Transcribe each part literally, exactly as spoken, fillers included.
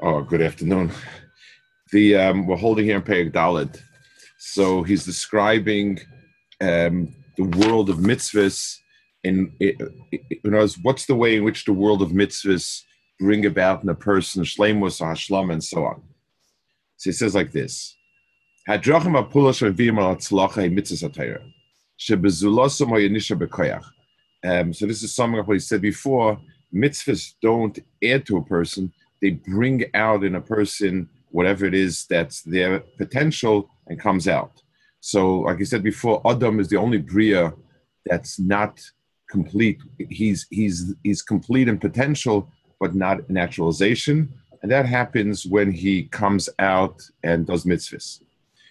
Oh, good afternoon. The um, We're holding here in Perek Dalet. So he's describing um, the world of mitzvahs. In, in, in other words, what's the way in which the world of mitzvahs bring about in a person shleimus, hashlam, and so on. So he says like this: Hadrachim hapula shavim al hatzlacha mitzvahs hatayra shebezulosam hayanisha bekoyach. Um, so this is something of what he said before. Mitzvahs don't add to a person; they bring out in a person whatever it is that's their potential and comes out. So, like I said before, Adam is the only bria that's not complete. He's he's he's complete in potential, but not in actualization, and that happens when he comes out and does mitzvahs.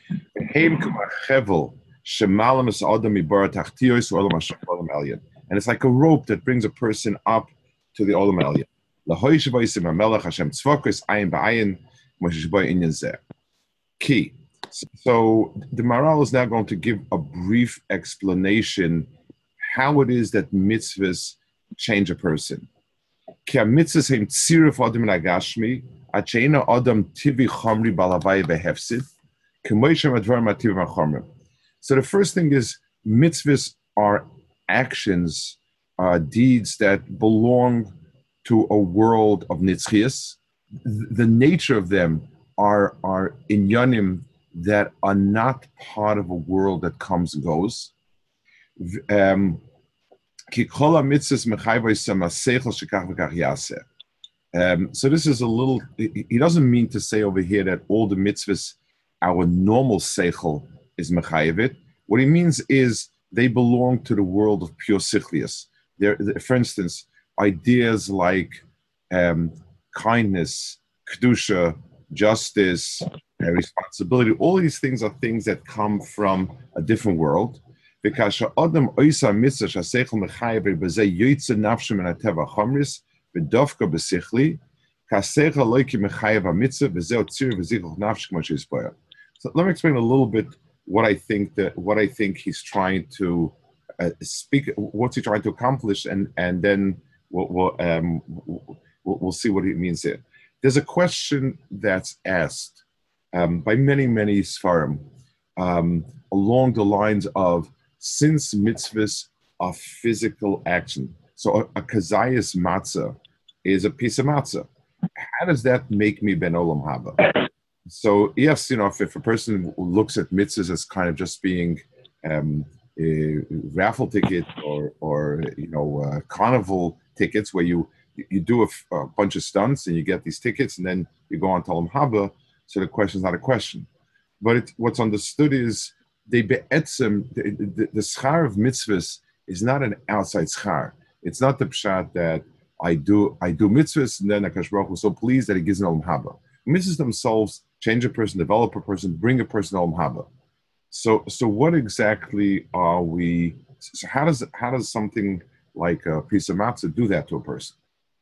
And it's like a rope that brings a person up to the Olam Elyon. Key. So the Maharal is now going to give a brief explanation how it is that mitzvahs change a person. So the first thing is mitzvahs are actions, uh, deeds that belong to a world of nitzchias. The nature of them are, are inyanim that are not part of a world that comes and goes. Um, um, so this is a little, he doesn't mean to say over here that all the mitzvahs, our normal seichel is mechayevit. What he means is they belong to the world of pure sichlius. There, for instance, ideas like um, kindness, kedusha, justice, uh, responsibility, all these things are things that come from a different world. Because Adam oisa mitzvah shaseichel mechayev b'zeh yoytze nafshem min hateva chamris v'dovka b'sichli kaseichel loiki mechayev hamitzvah v'zeh otzir v'zichuch nafsh k'mo sheisboya. So let me explain a little bit what I think that what I think he's trying to uh, speak. What's he trying to accomplish, and and then we'll we'll, um, we'll we'll see what he means here. There's a question that's asked um, by many many Sfarim um, along the lines of, since mitzvahs are physical action, so a, a kazayas matzah is a piece of matzah. How does that make me ben olam haba? So yes, you know, if, if a person looks at mitzvahs as kind of just being um, a raffle ticket or, or you know, uh, carnival tickets where you you do a, a bunch of stunts and you get these tickets and then you go on to olam haba, so the question is not a question. But it, what's understood is they be'etzem, the, the, the schar of mitzvahs is not an outside schar. It's not the pshat that I do I do mitzvahs and then HaKadosh Baruch Hu is so pleased that he gives an olam haba. Mitzvahs themselves change a person, develop a person, bring a person olam haba. So so what exactly are we? So how does how does something like a piece of matzah do that to a person?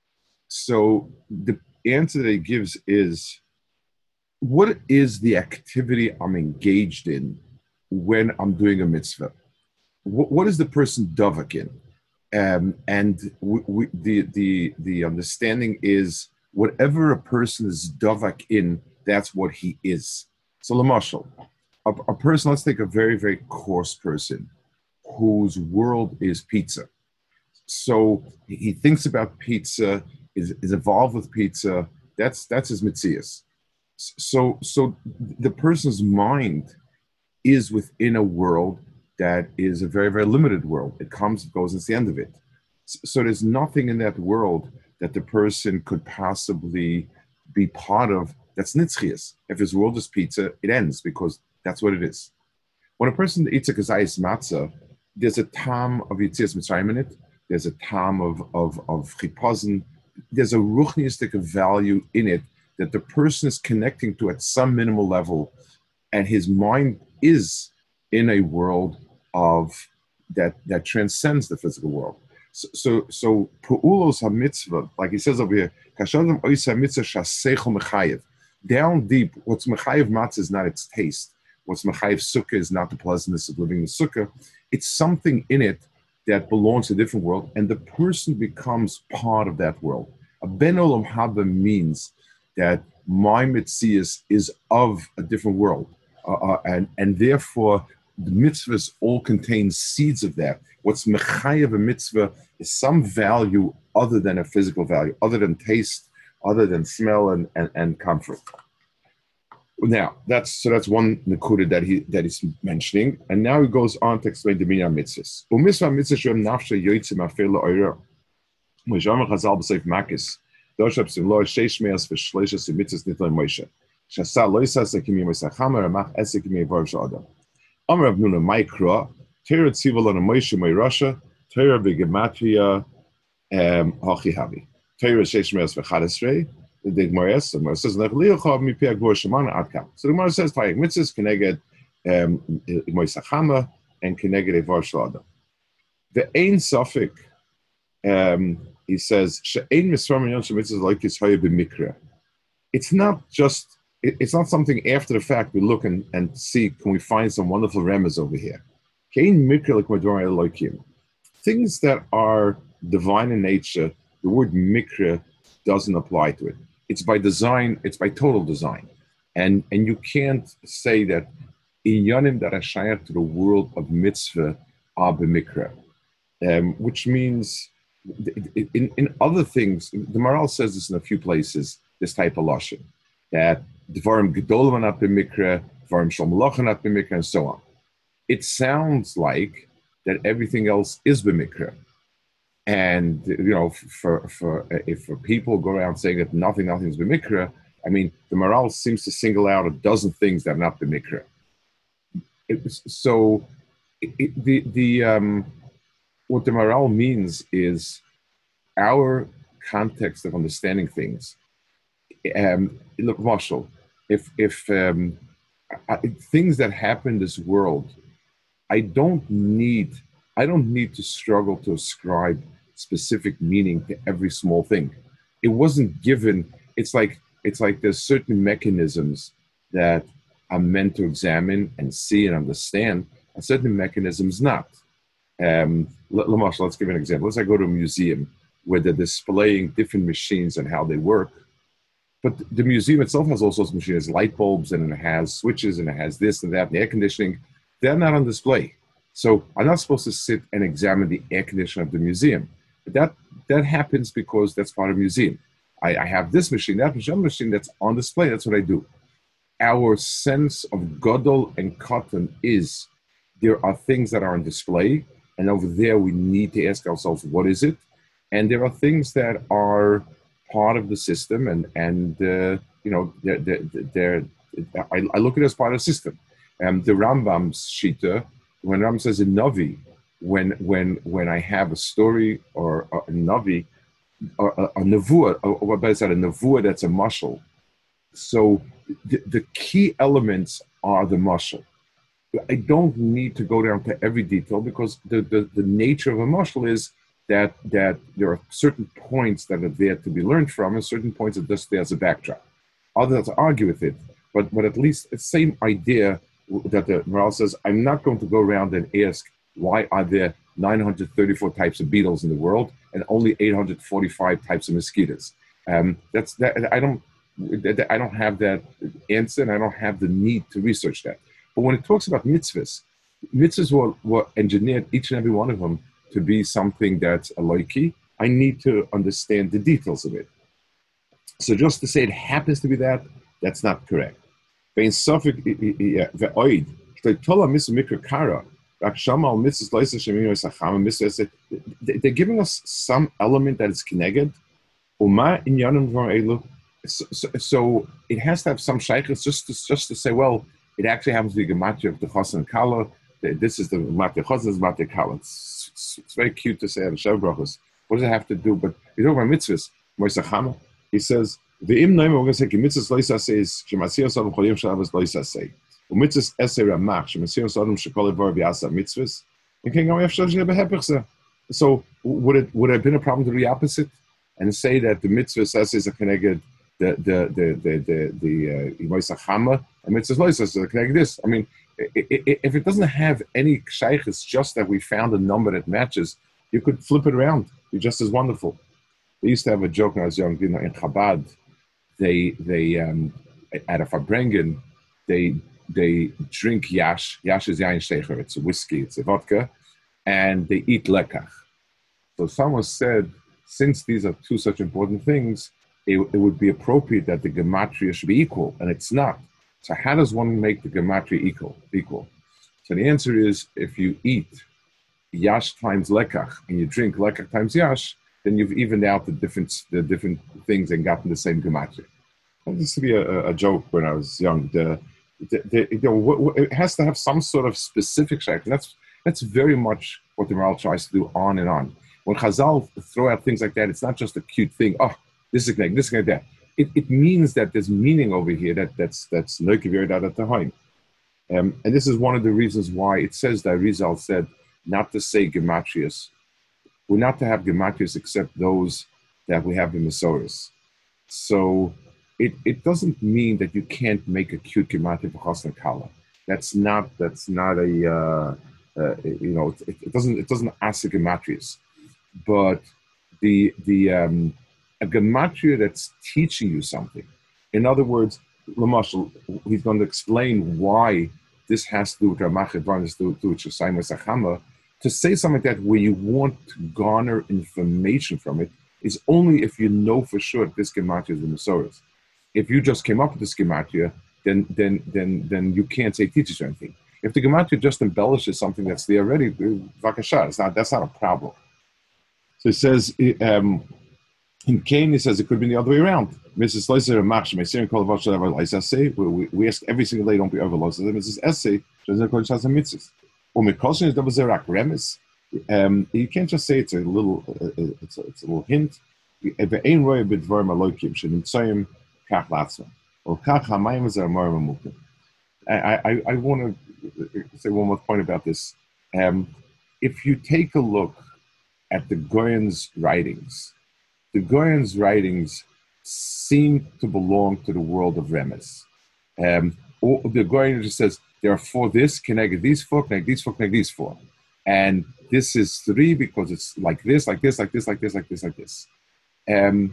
So the answer that he gives is, what is the activity I'm engaged in when I'm doing a mitzvah? What, what is the person davak in? Um, and we, we, the the the understanding is, whatever a person is davak in, that's what he is. So lamashal, a, a person, let's take a very very coarse person whose world is pizza. So he thinks about pizza, is, is involved with pizza. That's that's his mitzias. So so the person's mind is within a world that is a very, very limited world. It comes, it goes, it's the end of it. So there's nothing in that world that the person could possibly be part of that's nitzchias. If his world is pizza, it ends because that's what it is. When a person eats a kazayis matzah, there's a tam of Yitzias Mitzrayim in it. There's a tam of, of, of chipazon. There's a ruchniistic value in it that the person is connecting to at some minimal level, and his mind is in a world of that that transcends the physical world. So so, so pu'ulos ha-mitzvah, like he says over here, kashadim ois ha-mitzvah shaseichel mechayev. Down deep, what's mechayev matzah is not its taste. What's mechayev sukkah is not the pleasantness of living in the sukkah. It's something in it that belongs to a different world, and the person becomes part of that world. A ben olam haba means that my mitzias is of a different world, uh, uh, and and therefore the mitzvahs all contain seeds of that. What's mechayev a mitzvah is some value other than a physical value, other than taste, other than smell and, and, and comfort. Now that's so that's one nekuda that he that he's mentioning, and now he goes on to explain the minyan mitzvahs. U'mitzvah mitzvah shem nafshe yoytze ma'afel la'oira. Moshe Chazal b'seif Makis. Doshab simlo sheish me'as v'shleishes mitzvahs nitlan Moshe. Shasa loisas ekimi moisachamer amach esekimi v'or sh'adam. Amar Rav Nuna Maikra Torah tziva lana Moshe me'Rasha Torah b'gematria hachihavi. Torah sheish me'as v'chadesrei. The Gemara says, "So the Gemara says, "Tayik mitzvahs connected moisachama and connected evar shlada." The ein safik, um, he says, "She'ein misram yon shemitzvahs like this haya b'mikra." It's not just. It, it's not something after the fact we look and, and see. Can we find some wonderful remez over here? Kein mikra like mador elokim. Things that are divine in nature. The word mikra doesn't apply to it. It's by design, it's by total design. And and you can't say that inyanim that are shayach to the world of mitzvah are b'mikra, um, which means in, in other things, the Maharal says this in a few places, this type of lashon, that dvarim gedolim are not b'mikra, dvarim shel malach are not b'mikra, and so on. It sounds like that everything else is b'mikra. And you know, for for if for people go around saying that nothing, nothing is b'mikra, I mean, the Maharal seems to single out a dozen things that are not b'mikra. So, it, the the um, what the Maharal means is our context of understanding things. Um, look, Marshall, if if um, I, things that happen in this world, I don't need I don't need to struggle to ascribe specific meaning to every small thing. It wasn't given. It's like it's like there's certain mechanisms that are meant to examine and see and understand, and certain mechanisms not. Um, Lamash, let's give an example. Let's say I go to a museum where they're displaying different machines and how they work. But the museum itself has all sorts of machines, it has light bulbs and it has switches and it has this and that and air conditioning. They're not on display. So I'm not supposed to sit and examine the air conditioning of the museum. But that that happens because that's part of the museum. I, I have this machine, that machine, machine that's on display. That's what I do. Our sense of gadol and cotton is there are things that are on display, and over there we need to ask ourselves, what is it? And there are things that are part of the system, and and uh, you know they're, they're, they're I, I look at it as part of the system. Um, the Rambam's shita, when Rambam says in Navi, when when when I have a story or a, a Navi, or a, a nevuah, or what better said, a nevuah that's a mashal. So the, the key elements are the mashal. I don't need to go down to every detail because the, the, the nature of a mashal is that that there are certain points that are there to be learned from, and certain points are just there as a backdrop. Others argue with it, but but at least it's the same idea that the Maharal says, I'm not going to go around and ask why are there nine hundred thirty-four types of beetles in the world and only eight hundred forty-five types of mosquitoes. Um, that's that. I don't. I don't have that answer, and I don't have the need to research that. But when it talks about mitzvahs, mitzvahs were, were engineered, each and every one of them, to be something that's a loiki. I need to understand the details of it. So just to say it happens to be that, that's not correct. They're giving us some element that is connected. So, so, so it has to have some shaykhs just to, just to say, well, it actually happens to be gematria of the chas and kala. This is the gematria chas, this is gematria kala. It's, it's, it's very cute to say at Shav Brachos. What does it have to do? But you know about mitzvahs, Moisachama, he says, V'im noim, we're going to say, mitzvahs loisa says, shemasiyos adam cholim shabbos loisa say. U'mitzvahs esei ramach, shemasiyos adam shekol evar v'yasa mitzvahs. And can go after behepechse. So would it would it have been a problem to do the opposite and say that the mitzvahs essays are connected the the the the the the Moisachama uh, and mitzvahs loisa are connected this? I mean, it, it, if it doesn't have any shaykh, it's just that we found a number that matches. You could flip it around. You're just as wonderful. They used to have a joke when I was young, you know, in Chabad. they they um, at a Farbrengen, they they drink yash. Yash is yain shecher. It's a whiskey. It's a vodka, and they eat lekach. So someone said, since these are two such important things, it, it would be appropriate that the gematria should be equal, and it's not. So how does one make the gematria equal? Equal. So the answer is, if you eat yash times lekach and you drink lekach times yash, then you've evened out the different the different things and gotten the same gematria. This used to be a, a joke when I was young. The, the, the, you know, it has to have some sort of specific shape. And that's that's very much what the Maral tries to do on and on. When Chazal throw out things like that, it's not just a cute thing. Oh, this is like this is like that. It, it means that there's meaning over here. That that's that's noikivir at the time. Um, and this is one of the reasons why it says that Rizal said not to say gematrias. We're not to have gematrias except those that we have in Masoris. So it, it doesn't mean that you can't make a cute gematria for Chasna Kala. That's not that's not a uh, uh, you know it, it doesn't it doesn't ask the gematrias, but the the um, a gematria that's teaching you something. In other words, Lamashal, he's going to explain why this has to do with Ramach Advanis, to do with Shosayim Sachama. To say something like that where you want to garner information from it is only if you know for sure this gematria is the Masoris. If you just came up with this gematria, then then then then you can't say teaches you anything. If the gematria just embellishes something that's there already, vakasha, it's not that's not a problem. So he says um, in Cain, he says it could be the other way around. Missus Leiser and Machsh, my Syrian call of Vash say we ask every single day, don't be overlost. Missus Essay, doesn't call it mitzvahs. Or Mikoshin is double zerak remes. Um, you can't just say it's a little, uh, uh, it's, a, it's a little hint. I, I, I, I want to say one more point about this. Um, if you take a look at the Goyen's writings, the Goyen's writings seem to belong to the world of remes. Um, or the Goyen just says, there are four this, connect these four, connect these four, connect these four. And this is three because it's like this, like this, like this, like this, like this, like this. Um,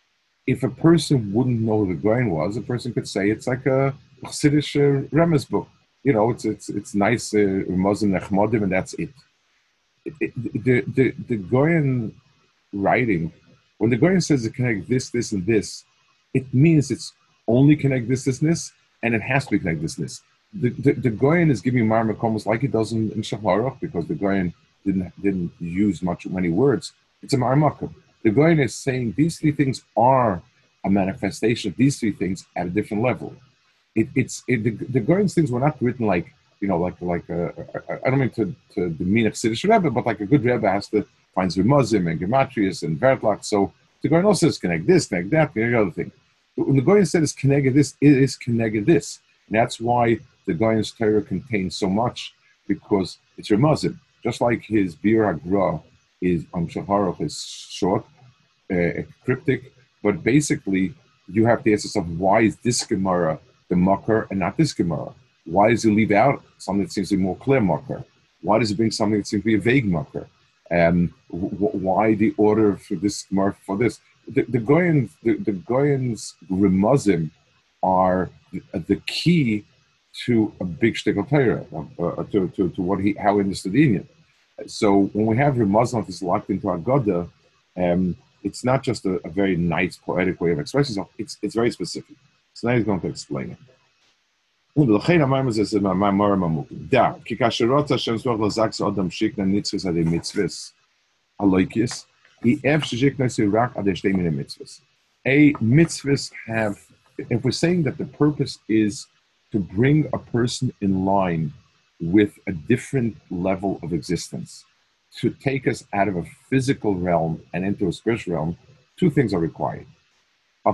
if a person wouldn't know who the Goyen was, a person could say it's like a Chassidish uh, Remes book. You know, it's it's it's nice, uh, Muslim Nechmodim, and that's it. It, it. The, the, the Goyen writing, when the Goyen says to connect this, this, and this, it means it's only connect this, this, and this, and it has to be connect this, and this. The, the, the Goyen is giving Mar Makomos like it does in, in Shulchan because the Goyen didn't didn't use much many words. It's a Mar Makom. The Goyen is saying these three things are a manifestation of these three things at a different level. It, it's it, the, the Goyen's things were not written like you know like like a, I don't mean to to demean a Chassidish Rebbe, but like a good Rebbe has to find Zrimuzim and Gematrius and Vertlach. So the Goyen also says connect this, connect that, connect the other thing. When the Goyen said it's connected this, it is connected this. And that's why the Goyen's Torah contains so much, because it's Ramazim. Just like his Bir HaGra is on Shulchan is short, uh, cryptic, but basically you have to ask yourself, why is this Gemara the Makar and not this Gemara? Why does he leave out something that seems to be more clear Makar? Why does he bring something that seems to be a vague Makar? Um, w- why the order for this Gemara for this? The, the Goyens, the, the Goyens Ramazim are the key to a big shtickle Torah, uh, to, to, to what he, how he understood the Indian. So when we have Ramazan that's locked into Agada, um, it's not just a, a very nice poetic way of expressing yourself, it's, it's very specific. So now he's going to explain it. A mitzvahs have, if we're saying that the purpose is to bring a person in line with a different level of existence, to take us out of a physical realm and into a spiritual realm, two things are required. So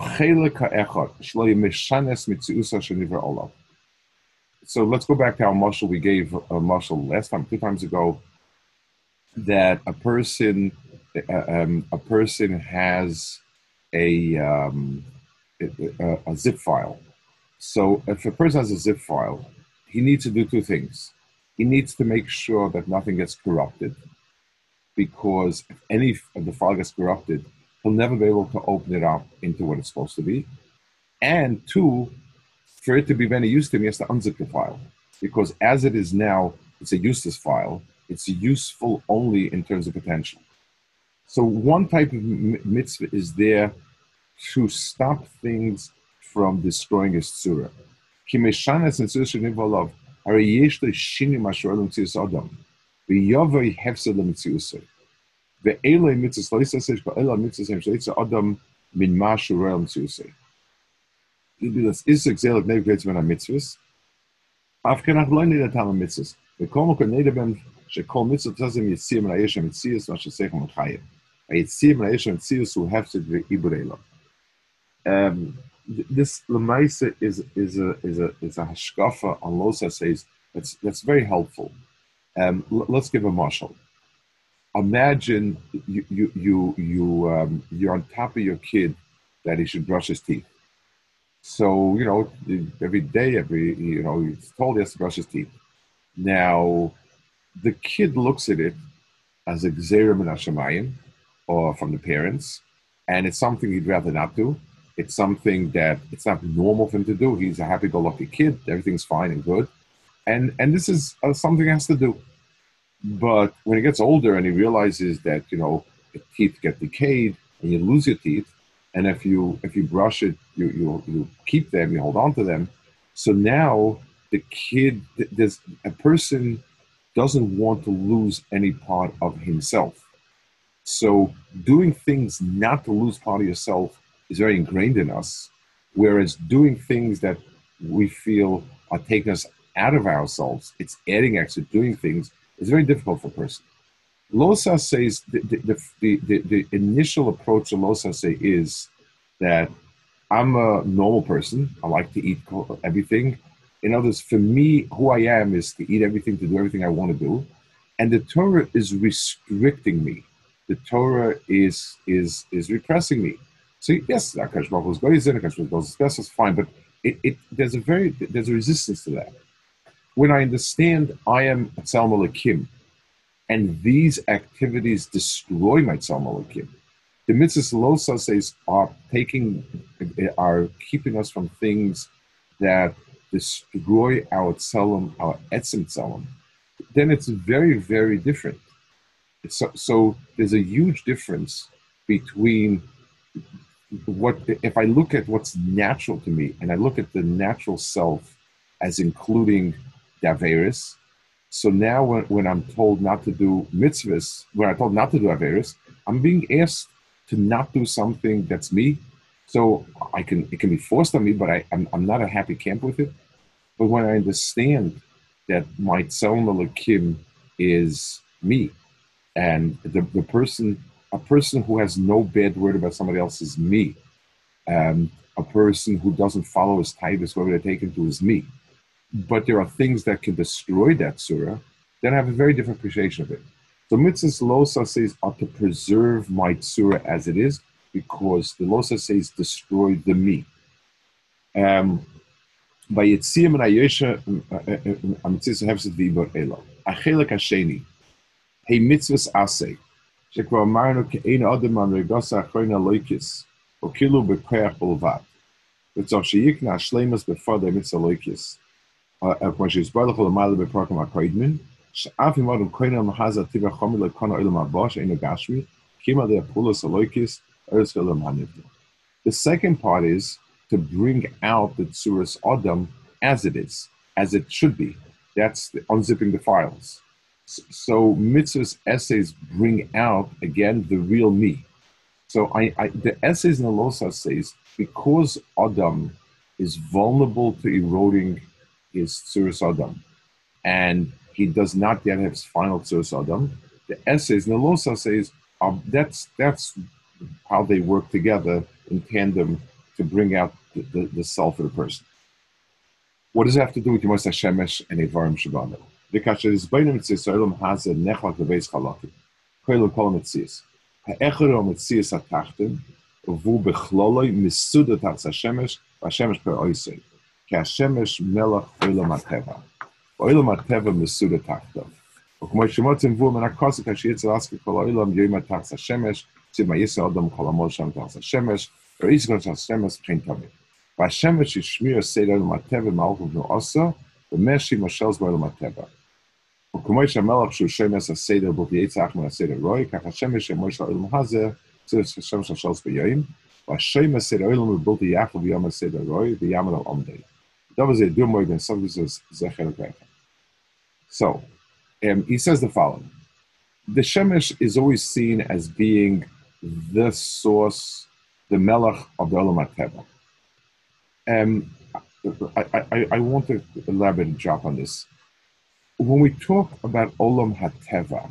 let's go back to our mashal we gave a mashal last time, two times ago, that a person, uh, um, a person has a, um, a, a zip file. So if a person has a zip file, he needs to do two things. He needs to make sure that nothing gets corrupted, because if any of the file gets corrupted, he'll never be able to open it up into what it's supposed to be. And two, for it to be very used to him, he has to unzip the file. Because as it is now, it's a useless file. It's useful only in terms of potential. So one type of mitzvah is there to stop things from destroying his tzura. Ki meshanes and tzura sheniv hare yesh lo shinim asher olam tzius adam v'yavoi hefsed lemitziusay ve'eloi mitzvahs lo yisaseh ve'eloi mitzvahs hem shleitza adam min ma asher olam tziusay. Das ist exakt neben jetzt wenn er mitzvahs. Auf kenach lo nid atam mitzvahs. Ve'kol mokol nedeben shekol mitzvah tzazim yitzim ra'yesh mitzvahs ma shesechem l'chayim. Yitzim ra'yesh mitzvahs hu hefsed ve'ibur Um, this lemaisa is is a is a is a hashkafa on Losa says that's that's very helpful. Um, l- let's give a mashal. Imagine you you you you um, you're on top of your kid that he should brush his teeth. So you know every day, every you know he's told he has to brush his teeth. Now the kid looks at it as a gzeira min hashamayim or from the parents, and it's something he'd rather not do. It's something that it's not normal for him to do. He's a happy-go-lucky kid. Everything's fine and good. And and this is uh, something he has to do. But when he gets older and he realizes that, you know, the teeth get decayed and you lose your teeth, and if you if you brush it, you you, you keep them, you hold on to them. So now the kid, there's a person doesn't want to lose any part of himself. So doing things not to lose part of yourself is very ingrained in us, whereas doing things that we feel are taking us out of ourselves, it's adding extra, doing things, is very difficult for a person. Losa says, the, the, the, the, the initial approach of Losa say is that I'm a normal person, I like to eat everything. In other words, for me, who I am is to eat everything, to do everything I want to do. And the Torah is restricting me. The Torah is, is, is repressing me. So yes, Akash Baruch goes in, Akash goes best is fine, but it, it there's a very there's a resistance to that. When I understand I am Tzal Malakim, and these activities destroy my Tzal Malakim, the mitzvahs Losa says are taking are keeping us from things that destroy our Tzalim, our Etzim Tzalim. Then it's very very different. So, so there's a huge difference between what if I look at what's natural to me and I look at the natural self as including the Averis. So now when, when I'm told not to do mitzvahs, when I'm told not to do Averis, I'm being asked to not do something that's me. So I can it can be forced on me, but I, I'm, I'm not a happy camp with it. But when I understand that my Tzal Malakim is me, and the, the person A person who has no bad word about somebody else is me. Um, a person who doesn't follow his taivas, whoever they're taken to, is me. But there are things that can destroy that surah, then I have a very different appreciation of it. So mitzvahs Losa says are to preserve my surah as it is, because the Losa says destroy the me. Um, by Yitzim and Ayesha, mitzvahs hefsed v'ibor elo. Achelek hasheni, hey mitzvahs aseh, שכבר אמרנו כי אין אדם המרגוס האחרונה לויקס, או כאילו בכוח בלבד. וצריך שיקנה השלמוס בפרט המצווה לויקס. כמו שהסבר לך למעלה בפרקים הקודמים, שאף אם אדם קודם מחז הטבע החומר לכאן העולם הבא שאינו גשמי, כימה לפעולת הלויקס, ארץ העולם הנבדל. The second part is to bring out the Tzuras Adam as it is, as it should be. That's the, unzipping the files. So mitzvahs essays bring out again the real me. So I, I the essays in the Losa says because Adam is vulnerable to eroding his Tzuras Adam, and he does not yet have his final Tzuras Adam, the essays in the Losa says um, that's that's how they work together in tandem to bring out the, the, the self of the person. What does it have to do with Yemos HaShemesh and Evarim Shabbat? וכאשר הסברנו מציאס העולם הזה נחלק לבייס חלקים, כולל כל המציאס. האחר הוא המציאס התחתן, והוא בכלולו מסודר תחת השמש, והשמש פרעויסי, כי השמש מלך עולם הטבע. ועולם הטבע מסודר תחתו. וכמו שמוצאים בו מן הכוסק, כאשר יצא לעסק כל העולם יומה תחת השמש, ציב מייסר אדם כל עמוד שם תחת השמש, וראיס כל תחת השמש וכן תמיד. Vashemesh Shmir Seder Mateva Malchus no Osa, the Meshi Moshel's Bar Mateva. וכמו שהמלך שהוא שמש הסדר בו ויצח מן הסדר רוי, כך השמש שמויש לעולם הזה, זה שמש השלוש ביום, והשמש הסדר עולם ובלתי יחד ביום הסדר רוי, ויאמן על עומדי. דבר זה ידוע מאוד, and some says zecher lekecha. So, um, he says the following. The Shemesh is always seen as being the source, the melech of the Olam HaTeva. Um, I, I, I want to elaborate and drop on this. When we talk about Olam HaTeva,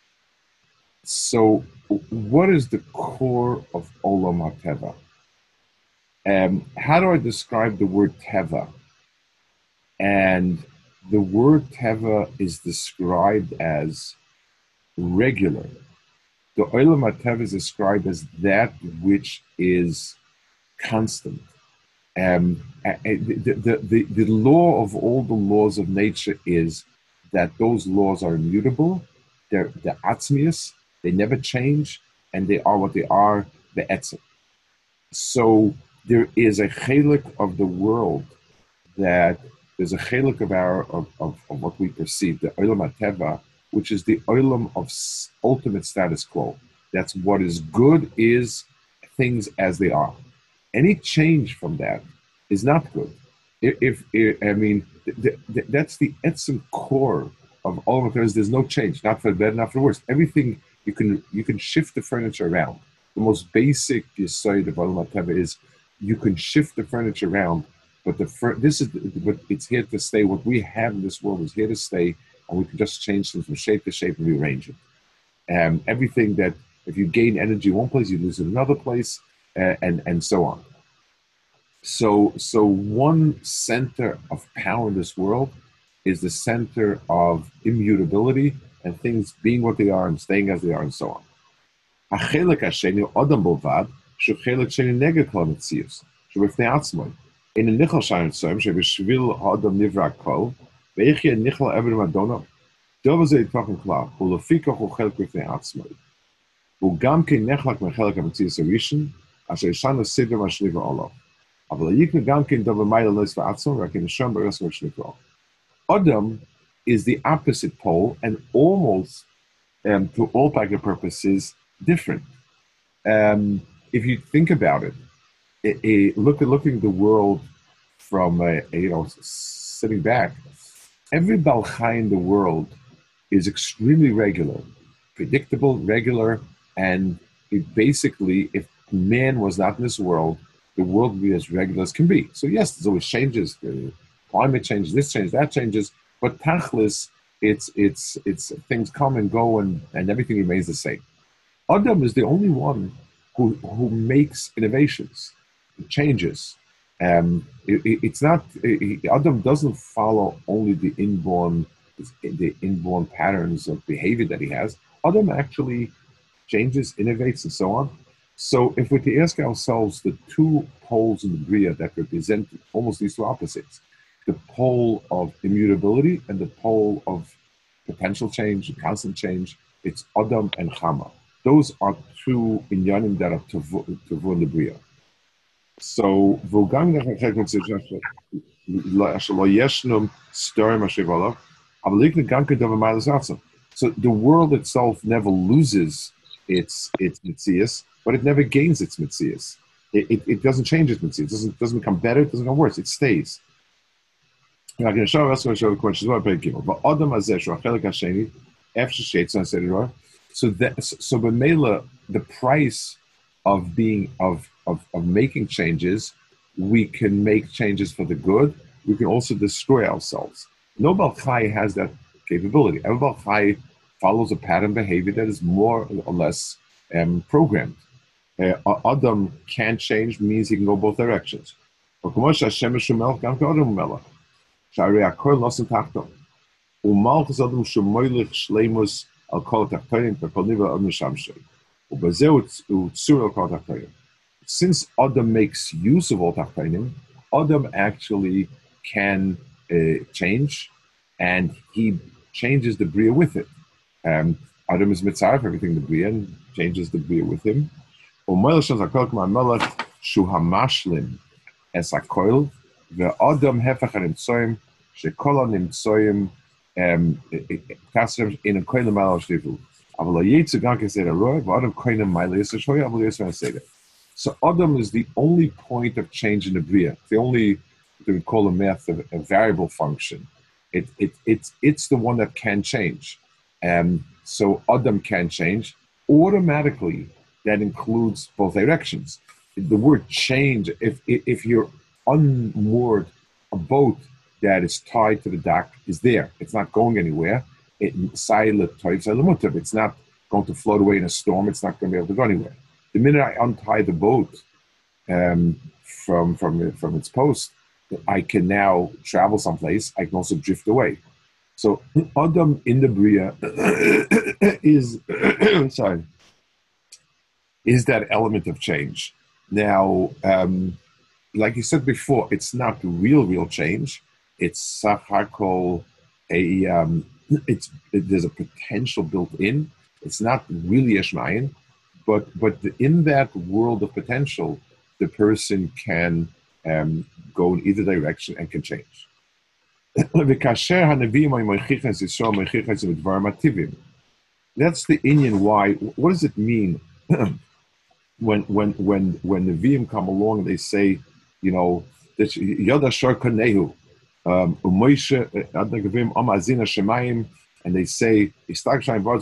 so what is the core of Olam HaTeva? Um, how do I describe the word Teva? And the word Teva is described as regular. The Olam HaTeva is described as that which is constant. Um, the, the, the, the law of all the laws of nature is that those laws are immutable, they're the atzmius, they never change, and they are what they are, the etzem. So there is a chelik of the world that there's a chelik of our of, of, of what we perceive, the olam hateva, which is the olam of ultimate status quo. That's what is good is things as they are. Any change from that is not good. If, if, if I mean, th- th- that's the etzem core of all of it. There's no change, not for better, not for worse. Everything you can you can shift the furniture around. The most basic yesod of Olam HaTeva is you can shift the furniture around, but the fur- this is but it's here to stay. What we have in this world is here to stay, and we can just change things from shape to shape and rearrange it. Um, everything that if you gain energy in one place, you lose it in another place, uh, and and so on. So, so one center of power in this world is the center of immutability and things being what they are and staying as they are and so on. החלק השני הוא אדם בלבד, שהוא חלק שני נגד כל המציאות, שהוא בפני עצמו. אין הניחל שם צוים שבשביל האדם נברא הכל, ואיך יהיה ניחל עבד מדונו. דבר זה יתפחן כלל, ולפיכך הוא חלק בפני עצמו. הוא גם כן נחלק מחלק המציאות הראשון, אשר ישנו סדר מה שנברא עליו. Adam is the opposite pole and almost, um, to all practical purposes, different. Um, if you think about it, a, a, look at looking at the world from a, a, you know sitting back, every Baal Chai in the world is extremely regular, predictable, regular, and it basically, if man was not in this world, the world will be as regular as can be. So yes, there's always changes. The climate changes, this changes, that changes. But tachlis, it's it's it's things come and go, and, and everything remains the same. Adam is the only one who who makes innovations, changes. Um, it, it, it's not it, Adam doesn't follow only the inborn the inborn patterns of behavior that he has. Adam actually changes, innovates, and so on. So if we're to ask ourselves the two poles in the Bria that represent almost these two opposites, the pole of immutability and the pole of potential change and constant change, it's Adam and Chama. Those are two inyanim that are tavu in the Bria. So so the world itself never loses its its mitzias, but it never gains its mitzias. It, it, it doesn't change its mitzias. It doesn't, doesn't become better. It doesn't become worse. It stays. I'm going to show us. I'm going to show the question. So that so b'meila, the price of being of, of of making changes, we can make changes for the good. We can also destroy ourselves. No Baal Chai has that capability. Every Baal Chai follows a pattern behavior that is more or less um, programmed. Uh, Adam can't change means he can go both directions. Since Adam makes use of all tachtonim, Adam actually can uh, change, and he changes the Bria with it. Um, Adam is mitzvah for everything the Bria and changes the Bria with him. es hakoil, ve'adam hefech hanimtsoim, shekol hanimtsoim kasem in a koil mal shlivu. Aval hayetzu ganke said a roy, ve'adam koinem mile is a shoy, aval yesman said it. So Adam is the only point of change in the Bria. The only, we call a math a, a variable function. It, it, it's, it's the one that can change. Um, so Adam can change. Automatically, that includes both directions. The word change, if, if you're unmoored, a boat that is tied to the dock is there. It's not going anywhere. It, it's not going to float away in a storm. It's not going to be able to go anywhere. The minute I untie the boat um, from from from its post, I can now travel someplace. I can also drift away. So Adam in the Bria is sorry is that element of change. Now, um, like you said before, it's not real real change. It's sachakol a um, it's it, there's a potential built in. It's not really Yeshmayin. But but in that world of potential, the person can um, go in either direction and can change. That's the Inyan why. What does it mean when when when when the Nevi'im come along and they say, you know, that Yoda Shor Kanehu, Umoisha Adnagavim Amazina Shemayim. And they say, and they bring a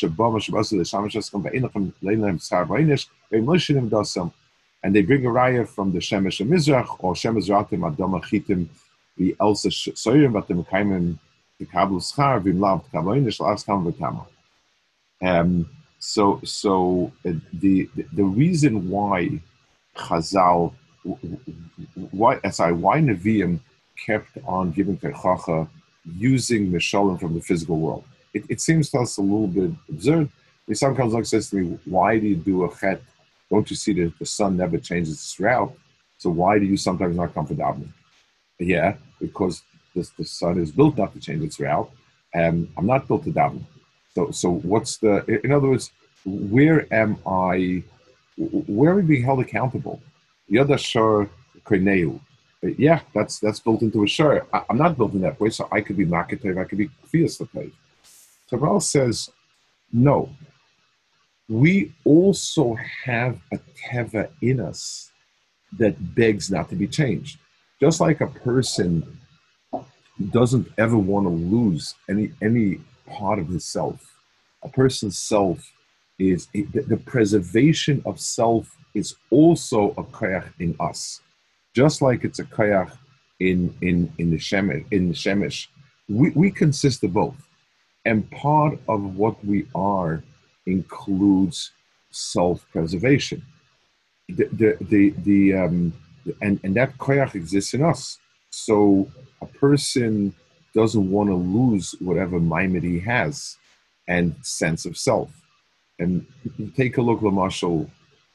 raya from the Shemesh and Mizrach, or Shemesh Ratim Adama Chitim, the Elsa Soyim, but the Mekaimen, the Kabul Schar, Vim Lav, Kabainish, Last Kam Vitama. Um, so, so uh, the, the the reason why Chazal, why, sorry, why Nevi'im kept on giving Terchacha using Mishalim from the physical world. It, it seems to us a little bit absurd. Some comes like says to me, why do you do a chet? Don't you see that the sun never changes its route? So why do you sometimes not come for davening? Yeah, because this, the sun is built not to change its route. Um, I'm not built to daven. So so what's the, in other words, where am I, where are we being held accountable? Yoda Shor Koineu. Yeah, that's that's built into a shur. I'm not built in that way, so I could be Makatev, I could be Kfiyas Latev. So Baal says, no. We also have a teva in us that begs not to be changed. Just like a person doesn't ever want to lose any any part of his self. A person's self is, the, the preservation of self is also a koyach in us. Just like it's a koyach in in in the shemesh, in the shemesh, we, we consist of both, and part of what we are includes self-preservation. The the the, the um and and that koyach exists in us. So a person doesn't want to lose whatever maimed he has and sense of self. And take a look, Lamashal.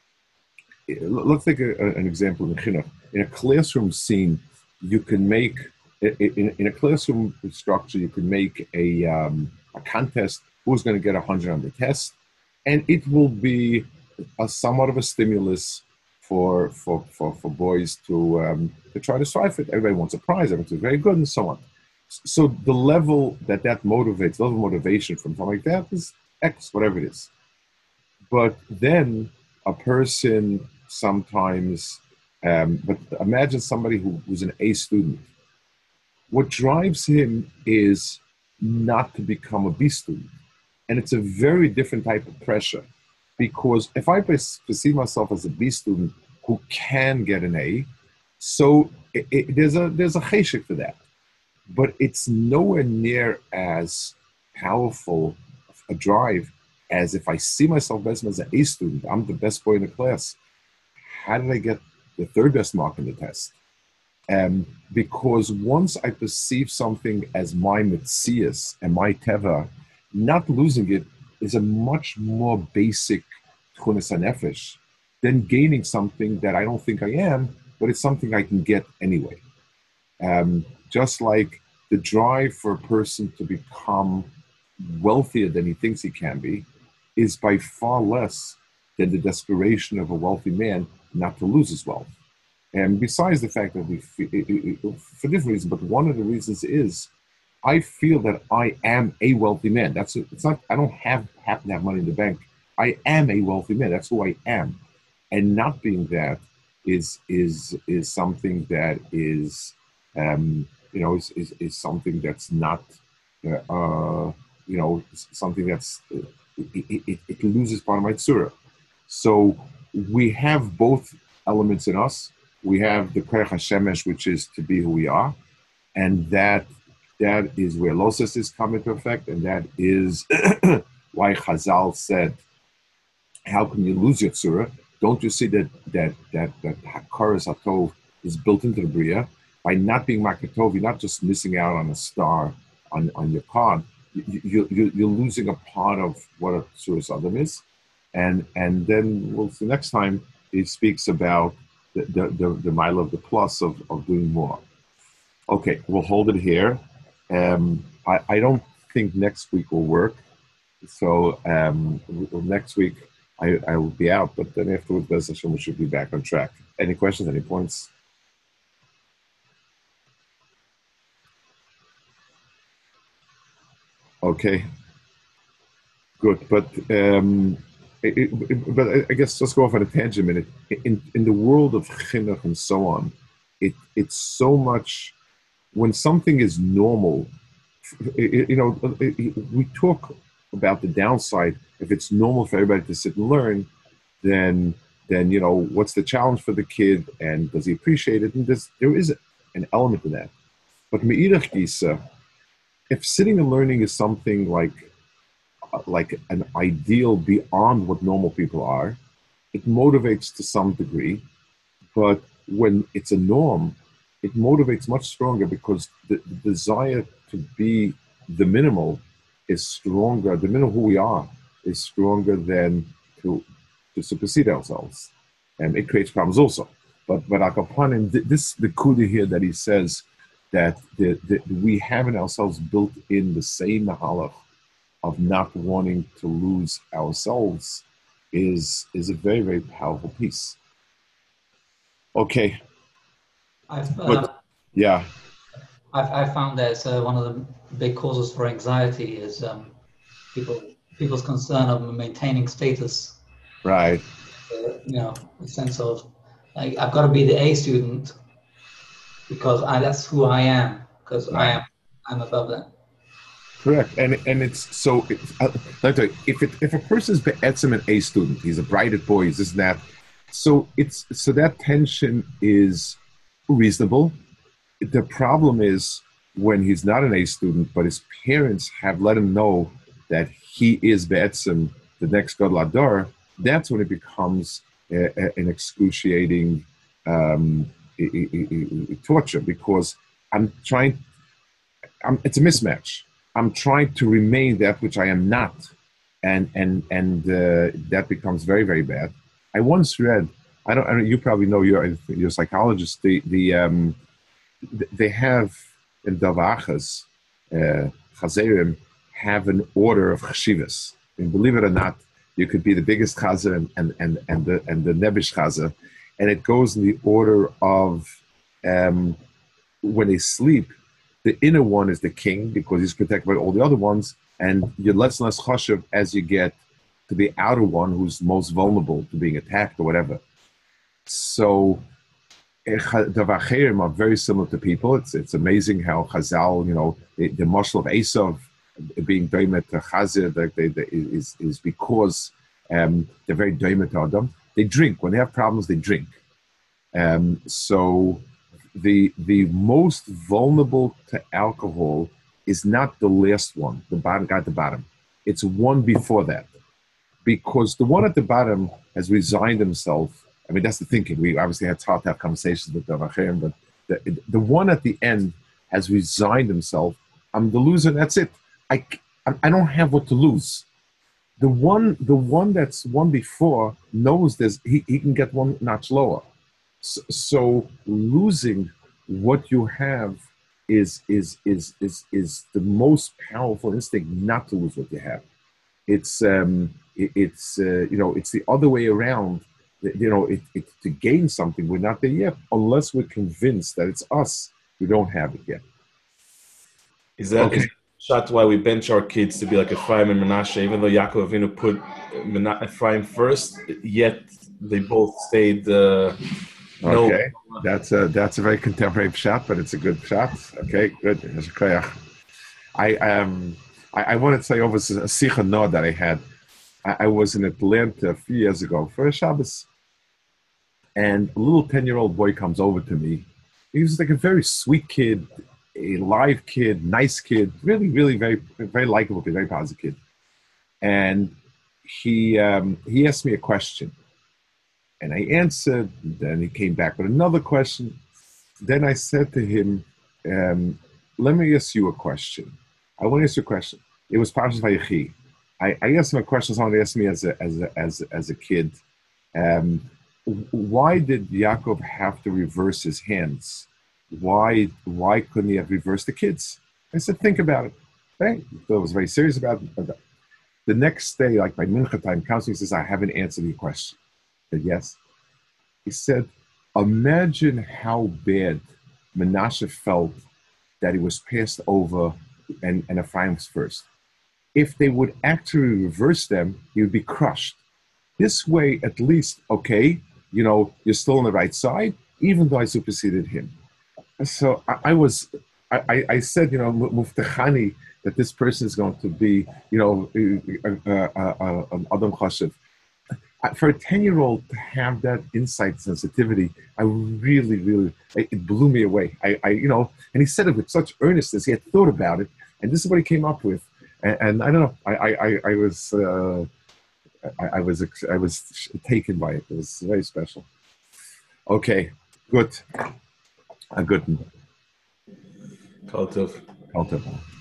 Let's take a, an example in Chinuch. In a classroom scene, you can make, in, in a classroom structure, you can make a, um, a contest, who's going to get one hundred on the test, and it will be a, somewhat of a stimulus for for, for, for boys to um, to try to strive for it. Everybody wants a prize, everything's very good, and so on. So the level that that motivates, the level of motivation from something like that is X, whatever it is. But then a person sometimes, um, but imagine somebody who, who's an A student. What drives him is not to become a B student. And it's a very different type of pressure, because if I perceive myself as a B student who can get an A, so it, it, there's a there's a cheshik to that. But it's nowhere near as powerful a drive as if I see myself as an A student. I'm the best boy in the class. How did I get the third best mark in the test? Um, because once I perceive something as my mitzias and my teva, not losing it is a much more basic tchunas hanefesh than gaining something that I don't think I am, but it's something I can get anyway. Um, just like the drive for a person to become wealthier than he thinks he can be is by far less than the desperation of a wealthy man not to lose his wealth. And besides the fact that we, feel, for different reasons, but one of the reasons is I feel that I am a wealthy man. That's it's not. I don't have happen to have money in the bank. I am a wealthy man. That's who I am, and not being that is is is something that is um, you know is, is is something that's not uh, uh, you know something that's uh, it, it, it loses part of my tzura. So we have both elements in us. We have the Kerech HaShemesh, which is to be who we are, and that that is where Losses is coming to effect, and that is why Chazal said, "How can you lose your tzura? Don't you see that that that that Hakaras Hatov is built into the Bria? By not being Makatov, you're not just missing out on a star on, on your card. You, you, you, you're losing a part of what a Tzuras Adam is, and and then we'll see next time he speaks about the the the, the mile of the plus of, of doing more." Okay, we'll hold it here. Um, I, I don't think next week will work. So um, next week I, I will be out, but then afterwards, Bez Hashem, we should be back on track. Any questions, any points? Okay, good. But um, it, it, but I guess let's go off on a tangent a minute. In, in the world of chinuch and so on, it it's so much, when something is normal, you know, we talk about the downside. If it's normal for everybody to sit and learn, then then you know, what's the challenge for the kid, and does he appreciate it? And there's, there is an element to that. But me'idach gisa, if sitting and learning is something like like an ideal beyond what normal people are, it motivates to some degree. But when it's a norm, it motivates much stronger, because the, the desire to be the minimal is stronger. The minimal who we are is stronger than to to supersede ourselves, and it creates problems also. But but Akapanim, this the kuda here that he says that the, the, we have in ourselves built in the same mahalach of not wanting to lose ourselves is is a very, very powerful piece. Okay. I've, but, uh, yeah. I've, I've found that uh, one of the big causes for anxiety is um, people people's concern of maintaining status. Right. Uh, you know, a sense of, like, I've got to be the A student because I, that's who I am, because right. I am I'm above that. Correct, and and it's so. It, uh, like if it, if a person is be'etzim an A student, he's a brighter boy, he's this and that. So it's so that tension is reasonable. The problem is when he's not an A student, but his parents have let him know that he is be'etzim the next Gadol Hador. That's when it becomes a, a, an excruciating um, a, a, torture, because I'm trying. I'm, it's a mismatch. I'm trying to remain that which I am not, and and and uh, that becomes very, very bad. I once read, I don't, I don't you probably know, you're you're a psychologist. The the um, they have in Davachas, uh, Chazerim have an order of chashivas, and believe it or not, you could be the biggest chazer and and and, and the and the nebish chazer, and it goes in the order of um, when they sleep. The inner one is the king, because he's protected by all the other ones, and you're less and less chashuv as you get to the outer one, who's most vulnerable to being attacked or whatever. So the vacherim are very similar to people. It's it's amazing how Chazal, you know, the, the marshal of Esav being doimet to Chazir, they, they, is is because um, they're very doimet to Adam. They drink when they have problems. They drink. Um, so. The the most vulnerable to alcohol is not the last one, the bottom guy at the bottom. It's one before that, because the one at the bottom has resigned himself. I mean, that's the thinking. We obviously had hard to have conversations with the Vachim, but the, the one at the end has resigned himself. I'm the loser, and that's it. I I don't have what to lose. The one the one that's one before knows there's he, he can get one notch lower. So, so losing what you have is is is is is the most powerful instinct, not to lose what you have. It's um it, it's uh, you know, it's the other way around. you know, it, it, to gain something, we're not there yet unless we're convinced that it's us who don't have it yet. Is that okay? Is that why we bench our kids to be like Ephraim and Menashe, even though Yaakov Avinu put Ephraim first, yet they both stayed. Uh, no. Okay, that's a that's a very contemporary shot, but it's a good shot. Okay, good. I um I, I want to say over a Sicha Noah that I had. I, I was in Atlanta a few years ago for a Shabbos, and a little ten-year-old boy comes over to me. He was like a very sweet kid, a live kid, nice kid, really, really very, very likable kid, very positive kid. And he um, he asked me a question, and I answered. Then he came back with another question. Then I said to him, um, "Let me ask you a question. I want to ask you a question." It was Parshas Vayechi. I, I asked him a question someone asked me as a as a as a, as a kid. Um, why did Yaakov have to reverse his hands? Why why couldn't he have reversed the kids? I said, think about it. Right? So I was very serious about it. The next day, like by Mincha time, counseling says, I haven't answered your question. I said, yes. He said, imagine how bad Menashe felt that he was passed over and, and Ephraim was first. If they would actually reverse them, he would be crushed. This way, at least, okay, you know, you're still on the right side, even though I superseded him. So I, I was, I, I said, you know, Muftachani, that this person is going to be, you know, an Adam Chashiv. For a ten-year-old to have that insight sensitivity, I really, really, it blew me away. I, I, you know, and he said it with such earnestness. He had thought about it, and this is what he came up with. And, and I don't know, I, I, I was, uh, I, I was, I was taken by it. It was very special. Okay, good. A good one. Kol tov. Kol tov.